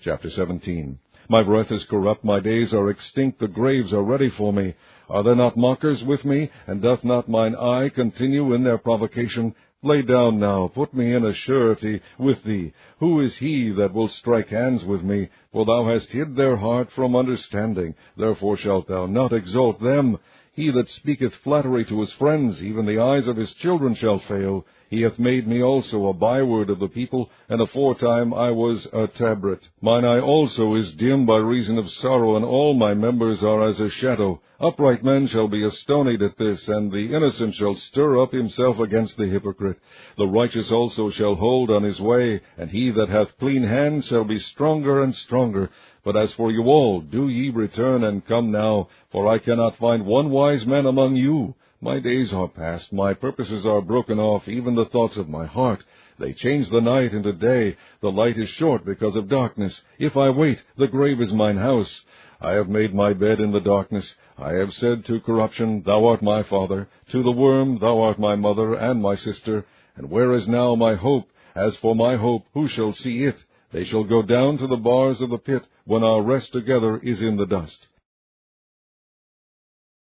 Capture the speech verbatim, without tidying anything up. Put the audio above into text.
Chapter seventeen. My breath is corrupt, my days are extinct, the graves are ready for me. Are there not mockers with me, and doth not mine eye continue in their provocation? Lay down now, put me in a surety with thee. Who is he that will strike hands with me? For thou hast hid their heart from understanding, therefore shalt thou not exalt them. He that speaketh flattery to his friends, even the eyes of his children shall fail. He hath made me also a byword of the people, and aforetime I was a tabret. Mine eye also is dim by reason of sorrow, and all my members are as a shadow. Upright men shall be astonied at this, and the innocent shall stir up himself against the hypocrite. The righteous also shall hold on his way, and he that hath clean hands shall be stronger and stronger. But as for you all, do ye return and come now, for I cannot find one wise man among you. My days are past, my purposes are broken off, even the thoughts of my heart. They change the night into day, the light is short because of darkness. If I wait, the grave is mine house. I have made my bed in the darkness. I have said to corruption, Thou art my father. To the worm, Thou art my mother and my sister. And where is now my hope? As for my hope, who shall see it? They shall go down to the bars of the pit, when our rest together is in the dust.